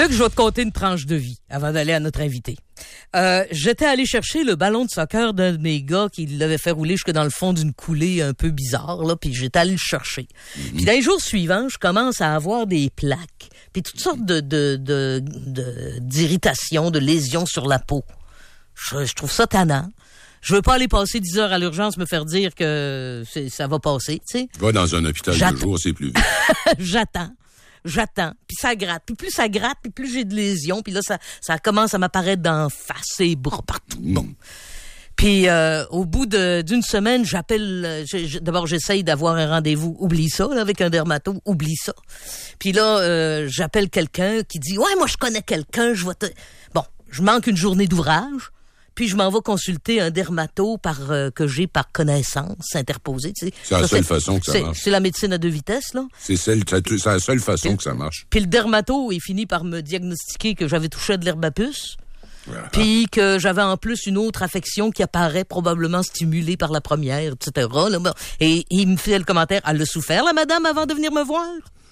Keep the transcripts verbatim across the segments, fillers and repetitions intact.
Luc, je vais te conter une tranche de vie avant d'aller à notre invité. Euh, j'étais allé chercher le ballon de soccer d'un de mes gars qui l'avait fait rouler jusque dans le fond d'une coulée un peu bizarre, là, puis j'étais allé le chercher. Mm-hmm. Puis dans les jours suivants, je commence à avoir des plaques, puis toutes sortes de, de, de, de, d'irritations, de lésions sur la peau. Je, je trouve ça tannant. Je veux pas aller passer dix heures à l'urgence me faire dire que c'est, ça va passer, tu sais. Va dans un hôpital J'attends. de jour, c'est plus vite. J'attends. J'attends, puis ça gratte, puis plus ça gratte, puis plus j'ai de lésions, puis là ça ça commence à m'apparaître d'en face, et bras partout. Bon. Puis euh, au bout de d'une semaine, j'appelle je, je, d'abord j'essaye d'avoir un rendez-vous, oublie ça là, avec un dermato, oublie ça. Puis là euh, j'appelle quelqu'un qui dit "Ouais, moi je connais quelqu'un, je vais te..." Bon, je manque une journée d'ouvrage. Puis je m'en vais consulter un dermato par euh, que j'ai par connaissance interposée. Tu sais. C'est la ça, seule c'est, façon que ça c'est, marche. C'est la médecine à deux vitesses, là. C'est, celle, c'est la seule façon puis, que ça marche. Puis le dermato, il finit par me diagnostiquer que j'avais touché à de l'herbe à puce. Voilà. Puis que j'avais en plus une autre affection qui apparaît probablement stimulée par la première, et cetera. Là. Et il me fait le commentaire « Elle a souffert, la madame, avant de venir me voir? »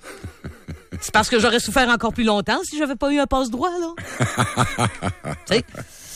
C'est parce que j'aurais souffert encore plus longtemps si j'avais pas eu un passe-droit, là. Tu sais?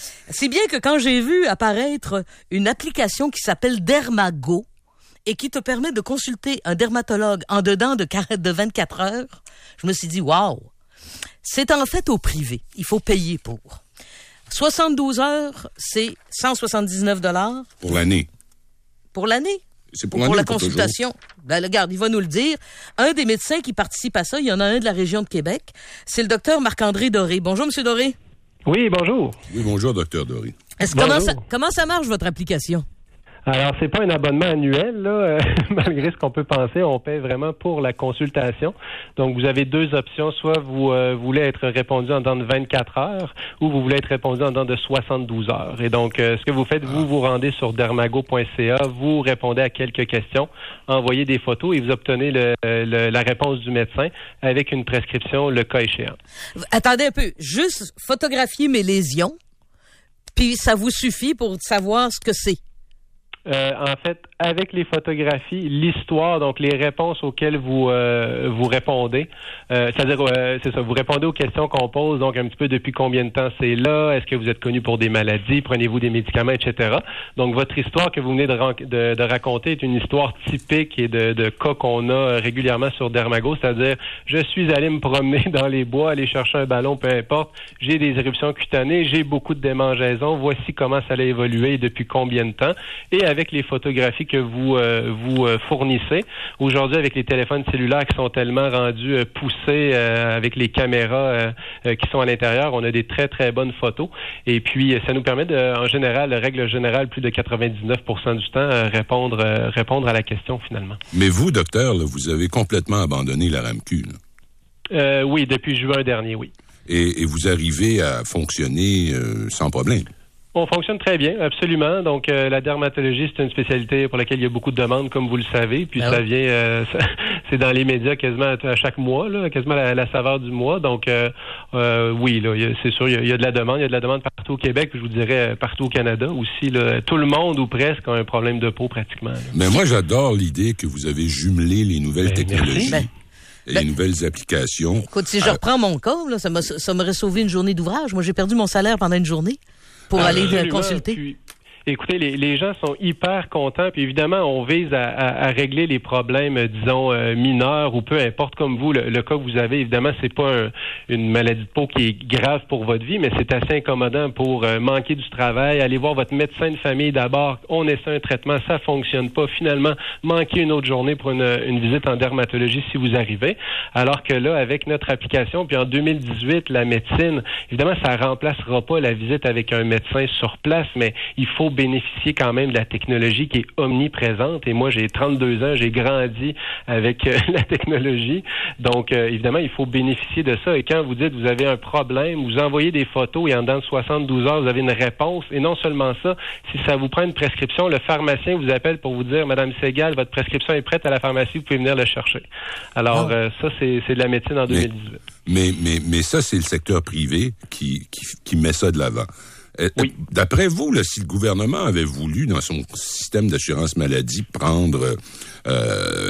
Si bien que quand j'ai vu apparaître une application qui s'appelle Dermago et qui te permet de consulter un dermatologue en dedans de, de vingt-quatre heures, je me suis dit, waouh, c'est en fait au privé. Il faut payer pour. soixante-douze heures, c'est cent soixante-dix-neuf dollars. Pour l'année. Pour l'année? C'est pour, pour l'année, la pour consultation. Ben, regarde, il va nous le dire. Un des médecins qui participe à ça, il y en a un de la région de Québec, c'est le docteur Marc-André Doré. Bonjour, Monsieur Doré. Oui, bonjour. Oui, bonjour, docteur Doré. Est-ce, comment, ça, comment ça marche, votre application? Alors, c'est pas un abonnement annuel, là, euh, malgré ce qu'on peut penser, on paie vraiment pour la consultation. Donc, vous avez deux options, soit vous euh, voulez être répondu en dedans de vingt-quatre heures, ou vous voulez être répondu en dedans de soixante-douze heures. Et donc, euh, ce que vous faites, vous vous rendez sur dermago point c a, vous répondez à quelques questions, envoyez des photos et vous obtenez le, le, la réponse du médecin avec une prescription, le cas échéant. Attendez un peu, juste photographier mes lésions, puis ça vous suffit pour savoir ce que c'est. Euh, en fait, avec les photographies, l'histoire, donc les réponses auxquelles vous euh, vous répondez, euh, c'est-à-dire, euh, c'est ça, vous répondez aux questions qu'on pose, donc un petit peu depuis combien de temps c'est là, est-ce que vous êtes connu pour des maladies, prenez-vous des médicaments, et cetera. Donc, votre histoire que vous venez de, de, de raconter est une histoire typique et de, de cas qu'on a régulièrement sur Dermago, c'est-à-dire, je suis allé me promener dans les bois, aller chercher un ballon, peu importe, j'ai des éruptions cutanées, j'ai beaucoup de démangeaisons, voici comment ça a évolué et depuis combien de temps, et avec les photographies que vous euh, vous euh, fournissez. Aujourd'hui, avec les téléphones cellulaires qui sont tellement rendus euh, poussés euh, avec les caméras euh, euh, qui sont à l'intérieur, on a des très, très bonnes photos. Et puis, euh, ça nous permet, de, en général, règle générale, plus de quatre-vingt-dix-neuf pour cent du temps, euh, répondre euh, répondre à la question, finalement. Mais vous, docteur, là, vous avez complètement abandonné la RAMQ, là. Euh, oui, depuis juin dernier, oui. Et, et vous arrivez à fonctionner euh, sans problème? On fonctionne très bien, absolument. Donc, euh, la dermatologie, c'est une spécialité pour laquelle il y a beaucoup de demandes, comme vous le savez. Puis, ah ça oui. vient, euh, ça, c'est dans les médias quasiment à chaque mois, là, quasiment la, la saveur du mois. Donc, euh, euh, oui, là, y a, c'est sûr, il y, a, il y a de la demande. Il y a de la demande partout au Québec, puis je vous dirais partout au Canada aussi. Là, tout le monde, ou presque, a un problème de peau pratiquement. Là. Mais moi, j'adore l'idée que vous avez jumelé les nouvelles ben, technologies. Merci. Et ben, les nouvelles applications. Écoute, si je reprends mon cas, là, ça, m'a, ça m'aurait sauvé une journée d'ouvrage. Moi, j'ai perdu mon salaire pendant une journée. Pour aller Absolument. consulter. Puis, écoutez, les, les gens sont hyper contents. Puis évidemment, on vise à, à, à régler les problèmes, disons, euh, mineurs ou peu importe comme vous. Le, le cas que vous avez, évidemment, c'est pas un, une maladie de peau qui est grave pour votre vie, mais c'est assez incommodant pour euh, manquer du travail, aller voir votre médecin de famille d'abord. On essaie un traitement, ça fonctionne pas. Finalement, manquer une autre journée pour une, une visite en dermatologie si vous arrivez. Alors que là, avec notre application, puis en deux mille dix-huit, la médecine, évidemment, ça remplacera pas la visite avec un médecin sur place, mais il faut bénéficier quand même de la technologie qui est omniprésente. Et moi, j'ai trente-deux ans, j'ai grandi avec euh, la technologie. Donc, euh, évidemment, il faut bénéficier de ça. Et quand vous dites, vous avez un problème, vous envoyez des photos et en dedans de soixante-douze heures, vous avez une réponse. Et non seulement ça, si ça vous prend une prescription, le pharmacien vous appelle pour vous dire, Madame Segal, votre prescription est prête à la pharmacie, vous pouvez venir la chercher. Alors, oh. euh, ça, c'est, c'est de la médecine en deux mille dix-huit. Mais, mais, mais ça, c'est le secteur privé qui, qui, qui met ça de l'avant. Oui. D'après vous, là, si le gouvernement avait voulu, dans son système d'assurance maladie, prendre, euh,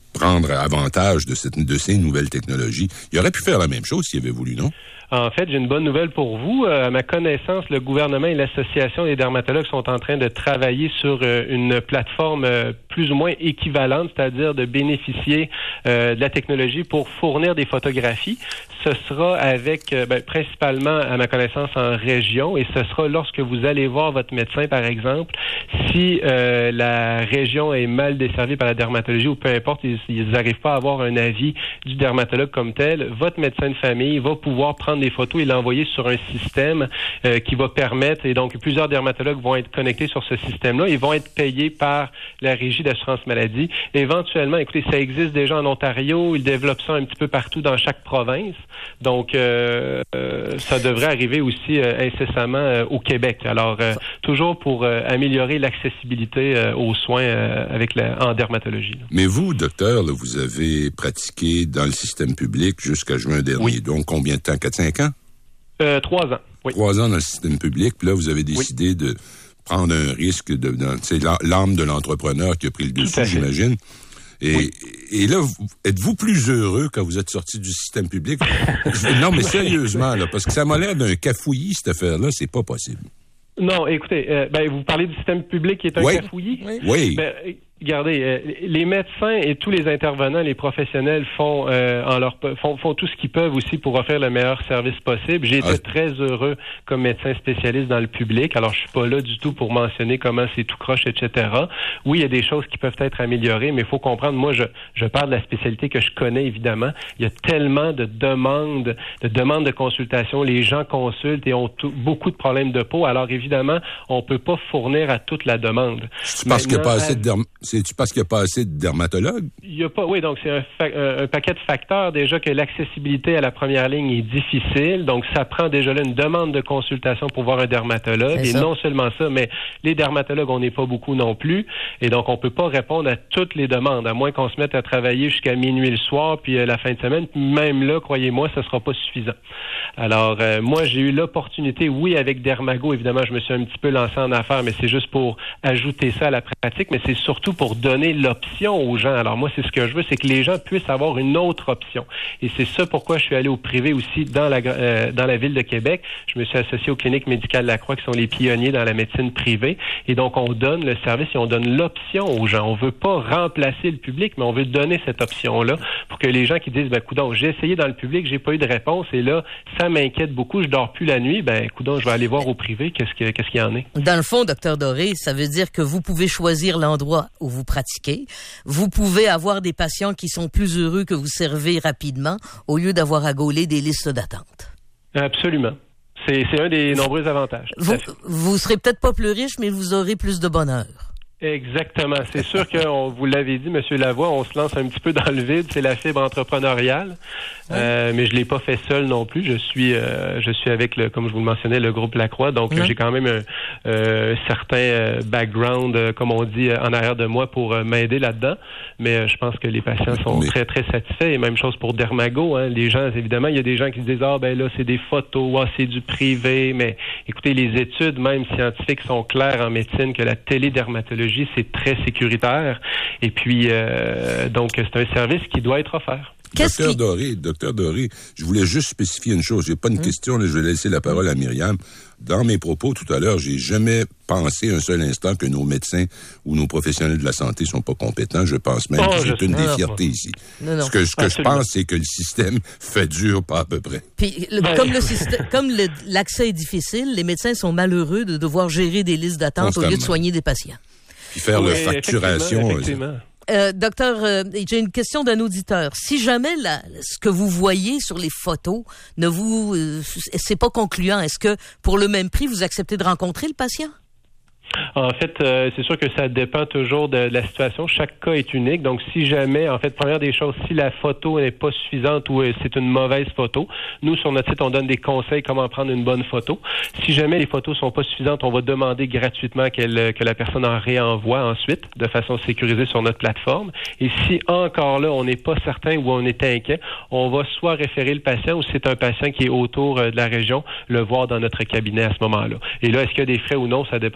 prendre avantage de, cette, de ces nouvelles technologies. Il aurait pu faire la même chose s'il avait voulu, non? En fait, j'ai une bonne nouvelle pour vous. Euh, à ma connaissance, le gouvernement et l'Association des dermatologues sont en train de travailler sur euh, une plateforme euh, plus ou moins équivalente, c'est-à-dire de bénéficier euh, de la technologie pour fournir des photographies. Ce sera avec, euh, ben, principalement, à ma connaissance, en région, et ce sera lorsque vous allez voir votre médecin, par exemple, si euh, la région est mal desservie par la dermatologie ou peu importe, ils n'arrivent pas à avoir un avis du dermatologue comme tel, votre médecin de famille va pouvoir prendre des photos et l'envoyer sur un système euh, qui va permettre, et donc plusieurs dermatologues vont être connectés sur ce système-là, ils vont être payés par la Régie d'assurance maladie. Éventuellement, écoutez, ça existe déjà en Ontario, ils développent ça un petit peu partout dans chaque province, donc euh, euh, ça devrait arriver aussi euh, incessamment euh, au Québec. Alors, euh, toujours pour euh, améliorer l'accessibilité euh, aux soins euh, avec la, en dermatologie. Là. Mais vous, docteur, là, vous avez pratiqué dans le système public jusqu'à juin dernier, oui. Donc combien de temps? quatre cinq ans? Euh, trois ans, oui. Trois ans dans le système public, puis là, vous avez décidé oui. de prendre un risque, de, de c'est l'âme de l'entrepreneur qui a pris le dessus, j'imagine. Et, oui. et là, êtes-vous plus heureux quand vous êtes sorti du système public? Non, mais sérieusement, là, parce que ça m'a l'air d'un cafouillis, cette affaire-là, c'est pas possible. Non, écoutez, euh, ben, vous parlez du système public qui est un oui. cafouillis? Oui. oui. Ben, regardez, euh, les médecins et tous les intervenants, les professionnels font euh, en leur font, font tout ce qu'ils peuvent aussi pour offrir le meilleur service possible. J'ai été ah. très heureux comme médecin spécialiste dans le public. Alors, je suis pas là du tout pour mentionner comment c'est tout croche, et cetera. Oui, il y a des choses qui peuvent être améliorées, mais il faut comprendre, moi, je, je parle de la spécialité que je connais, évidemment. Il y a tellement de demandes, de demandes de consultation. Les gens consultent et ont tout, beaucoup de problèmes de peau. Alors, évidemment, on peut pas fournir à toute la demande. C'est parce qu'il n'y a pas assez de derm... C'est-tu parce qu'il n'y a pas assez de dermatologues? Il y a pas, oui, donc c'est un, fa- un, un paquet de facteurs. Déjà que l'accessibilité à la première ligne est difficile, donc ça prend déjà là une demande de consultation pour voir un dermatologue. C'est et ça. Non seulement ça, mais les dermatologues, on n'est pas beaucoup non plus, et donc on peut pas répondre à toutes les demandes, à moins qu'on se mette à travailler jusqu'à minuit le soir, puis euh, la fin de semaine. Même là, croyez-moi, ça sera pas suffisant. Alors, euh, moi, j'ai eu l'opportunité, oui, avec Dermago, évidemment, je me suis un petit peu lancé en affaires, mais c'est juste pour ajouter ça à la pratique, mais c'est surtout pour donner l'option aux gens. Alors moi, c'est ce que je veux, c'est que les gens puissent avoir une autre option. Et c'est ça pourquoi je suis allé au privé aussi dans la euh, dans la ville de Québec. Je me suis associé aux cliniques médicales Lacroix qui sont les pionniers dans la médecine privée. Et donc, on donne le service et on donne l'option aux gens. On veut pas remplacer le public, mais on veut donner cette option-là pour que les gens qui disent, ben, coudonc, j'ai essayé dans le public, j'ai pas eu de réponse et là, ça m'inquiète beaucoup, je dors plus la nuit, ben, coudonc, je vais aller voir au privé, qu'est-ce que, qu'est-ce qu'il y en est. Dans le fond, docteur Doré, ça veut dire que vous pouvez choisir l'endroit où vous pratiquez. Vous pouvez avoir des patients qui sont plus heureux que vous servez rapidement au lieu d'avoir à gauler des listes d'attente. Absolument. C'est, c'est un des nombreux avantages. Vous, vous serez peut-être pas plus riche, mais vous aurez plus de bonheur. Exactement. C'est sûr que, on, vous l'avez dit, M. Lavoie, on se lance un petit peu dans le vide. C'est la fibre entrepreneuriale. Ouais. Euh, mais je l'ai pas fait seul non plus. Je suis, euh, je suis avec le, comme je vous le mentionnais, le groupe Lacroix. Donc, ouais. j'ai quand même un euh, certain euh, background, euh, comme on dit, en arrière de moi pour euh, m'aider là-dedans. Mais euh, je pense que les patients sont mais... très, très satisfaits. Et même chose pour Dermago. Hein. Les gens, évidemment, il y a des gens qui se disent, ah, ben là, c'est des photos, ah, c'est du privé. Mais écoutez, les études, même scientifiques, sont claires en médecine que la télédermatologie, c'est très sécuritaire. Et puis, euh, donc, c'est un service qui doit être offert. Docteur qui... Doré, docteur Doré, je voulais juste spécifier une chose. J'ai pas une hum. question, là, je vais laisser la parole à Myriam. Dans mes propos tout à l'heure, j'ai jamais pensé un seul instant que nos médecins ou nos professionnels de la santé sont pas compétents. Je pense même oh, que c'est une des fiertés ici. Non, non. Ce que, ce que je pense, c'est que le système fait dur pas à peu près. Puis, le, ben... comme le système, comme le, l'accès est difficile, les médecins sont malheureux de devoir gérer des listes d'attente Constamment. Au lieu de soigner des patients. Puis faire oui, leur facturation. Effectivement, effectivement. Euh, docteur, euh, j'ai une question d'un auditeur. Si jamais la, ce que vous voyez sur les photos ne vous, euh, c'est pas concluant, est-ce que pour le même prix, vous acceptez de rencontrer le patient? En fait, euh, c'est sûr que ça dépend toujours de, de la situation. Chaque cas est unique. Donc, si jamais, en fait, première des choses, si la photo n'est pas suffisante ou euh, c'est une mauvaise photo, nous, sur notre site, on donne des conseils comment prendre une bonne photo. Si jamais les photos sont pas suffisantes, on va demander gratuitement qu'elle, que la personne en réenvoie ensuite, de façon sécurisée sur notre plateforme. Et si encore là, on n'est pas certain ou on est inquiet, on va soit référer le patient ou si c'est un patient qui est autour euh, de la région, le voir dans notre cabinet à ce moment-là. Et là, est-ce qu'il y a des frais ou non, ça dépendra à chaque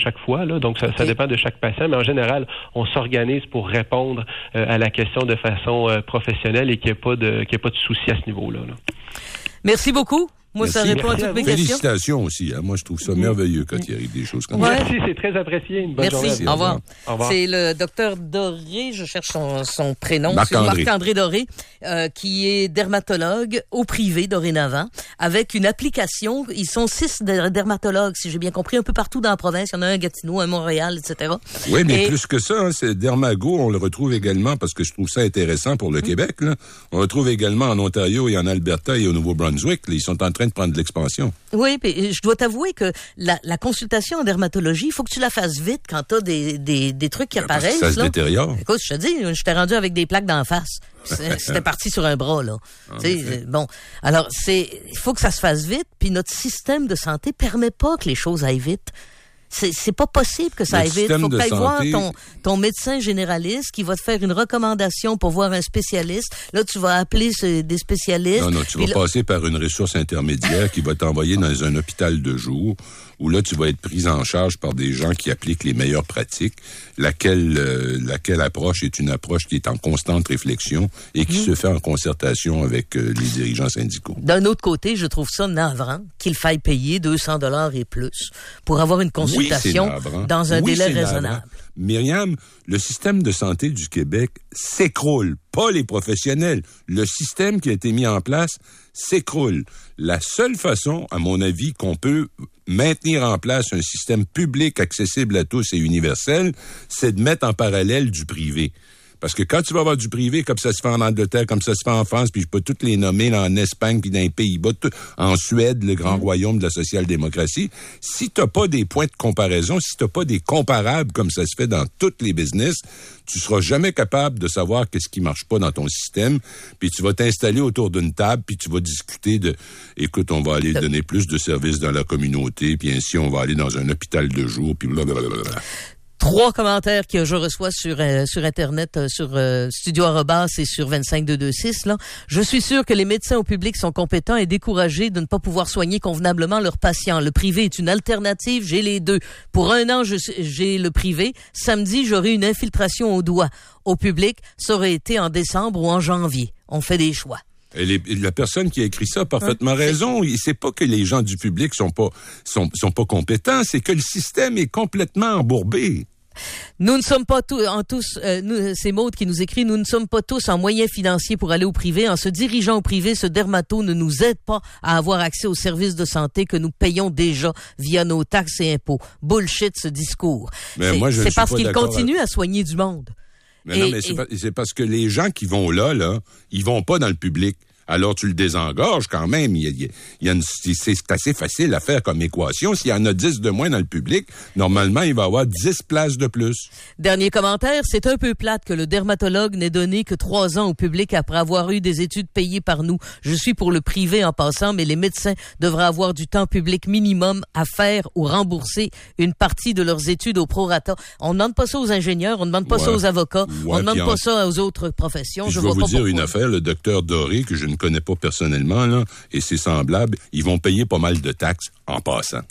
chaque fois, là, donc ça, okay. ça dépend de chaque patient, mais en général, on s'organise pour répondre euh, à la question de façon euh, professionnelle et qu'il n'y ait pas de, qu'il n'y ait pas de souci à ce niveau-là. Là. Merci beaucoup. Moi, Merci. ça répond Merci à toutes mes à questions. Félicitations aussi. Hein. Moi, je trouve ça merveilleux quand il arrive des choses comme ouais. ça. Merci, c'est très apprécié. Une bonne Merci. journée. Au revoir. Au revoir. C'est le docteur Doré, je cherche son, son prénom, Marc-André. Marc-André Doré, euh, qui est dermatologue au privé dorénavant, avec une application. Ils sont six dermatologues, si j'ai bien compris, un peu partout dans la province. Il y en a un à Gatineau, un à Montréal, et cetera. Oui, mais Et... plus que ça, hein, c'est Dermago, on le retrouve également, parce que je trouve ça intéressant pour le mmh. Québec. Là. On le retrouve également en Ontario et en Alberta et au Nouveau-Brunswick. Là, ils sont en train de prendre de l'expansion. Oui, puis je dois t'avouer que la, la consultation en dermatologie, il faut que tu la fasses vite quand t'as des, des, des trucs qui Parce apparaissent. Que ça se là. détériore. Écoute, je te dis, je t'ai rendu avec des plaques d'en face. C'était parti sur un bras, là. T'sais, bon, alors, c'est, il faut que ça se fasse vite, puis notre système de santé permet pas que les choses aillent vite. C'est, c'est pas possible que ça aille vite. Faut que tu ailles voir ton, ton médecin généraliste qui va te faire une recommandation pour voir un spécialiste. Là, tu vas appeler ce, des spécialistes. Non, non, tu vas là... passer par une ressource intermédiaire qui va t'envoyer dans un hôpital de jour où là, tu vas être pris en charge par des gens qui appliquent les meilleures pratiques, laquelle, euh, laquelle approche est une approche qui est en constante réflexion et qui mmh. se fait en concertation avec euh, les dirigeants syndicaux. D'un autre côté, je trouve ça navrant qu'il faille payer deux cents dollars et plus pour avoir une consultation oui, dans un oui, délai raisonnable. Navrant. Myriam, le système de santé du Québec s'écroule, pas les professionnels. Le système qui a été mis en place s'écroule. La seule façon, à mon avis, qu'on peut maintenir en place un système public accessible à tous et universel, c'est de mettre en parallèle du privé. Parce que quand tu vas avoir du privé, comme ça se fait en Angleterre, comme ça se fait en France, puis je peux toutes les nommer là, en Espagne, puis dans les Pays-Bas, tout, en Suède, le grand mmh. royaume de la social-démocratie, si t'as pas des points de comparaison, si t'as pas des comparables comme ça se fait dans toutes les business, tu seras jamais capable de savoir qu'est-ce qui marche pas dans ton système, puis tu vas t'installer autour d'une table, puis tu vas discuter de, écoute, on va aller de... donner plus de services dans la communauté, puis ainsi on va aller dans un hôpital de jour, puis blablabla. Trois commentaires que je reçois sur euh, sur internet, euh, sur euh, Studio Arobas et sur vingt-cinq deux deux six là. Je suis sûr que les médecins au public sont compétents et découragés de ne pas pouvoir soigner convenablement leurs patients. Le privé est une alternative, j'ai les deux. Pour un an, je, j'ai le privé. Samedi, j'aurai une infiltration au doigt. Au public, ça aurait été en décembre ou en janvier. On fait des choix. Et les, la personne qui a écrit ça a parfaitement hein? raison. C'est pas que les gens du public sont pas sont, sont pas compétents, c'est que le système est complètement embourbé. Nous ne sommes pas tous, en tous, euh, nous, c'est Maude qui nous écrit, nous ne sommes pas tous en moyens financiers pour aller au privé. En se dirigeant au privé, ce dermato ne nous aide pas à avoir accès aux services de santé que nous payons déjà via nos taxes et impôts. Bullshit, ce discours. Mais c'est moi, je c'est parce qu'il continue avec... à soigner du monde. Mais et, non, mais c'est, et... pas, c'est parce que les gens qui vont là, là, ils vont pas dans le public. Alors, tu le désengorges quand même. Il y a, il y a une, c'est assez facile à faire comme équation. S'il y en a dix de moins dans le public, normalement, il va y avoir dix places de plus. Dernier commentaire, c'est un peu plate que le dermatologue n'ait donné que trois ans au public après avoir eu des études payées par nous. Je suis pour le privé en passant, mais les médecins devraient avoir du temps public minimum à faire ou rembourser une partie de leurs études au prorata. On ne demande pas ça aux ingénieurs, on ne demande pas ouais. ça aux avocats, ouais, on ne demande pas en... ça aux autres professions. Je, je vais vois vous pas dire pourquoi. Une affaire, le docteur Doré, que je ne connais pas personnellement, là, et c'est semblable, ils vont payer pas mal de taxes en passant.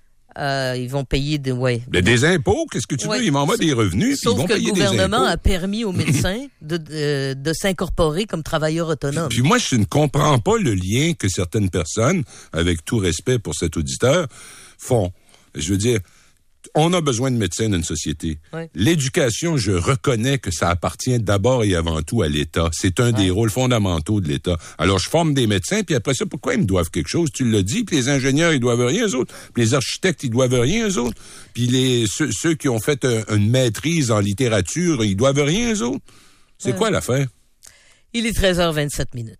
Euh, ils vont payer de, ouais. Mais des impôts, qu'est-ce que tu ouais. veux? Ils m'envoient des revenus, puis ils vont payer des impôts. Sauf que le gouvernement a permis aux médecins de, de, de s'incorporer comme travailleurs autonomes. Puis, puis moi, je ne comprends pas le lien que certaines personnes, avec tout respect pour cet auditeur, font. Je veux dire, on a besoin de médecins dans une société. Ouais. L'éducation, je reconnais que ça appartient d'abord et avant tout à l'État. C'est un ouais. des rôles fondamentaux de l'État. Alors, je forme des médecins, puis après ça, pourquoi ils me doivent quelque chose? Tu l'as dit, puis les ingénieurs, ils doivent rien, eux autres. Puis les architectes, ils doivent rien, eux autres. Puis les, ceux, ceux qui ont fait un, une maîtrise en littérature, ils doivent rien, eux autres. C'est ouais. quoi l'affaire? Il est treize heures vingt-sept minutes.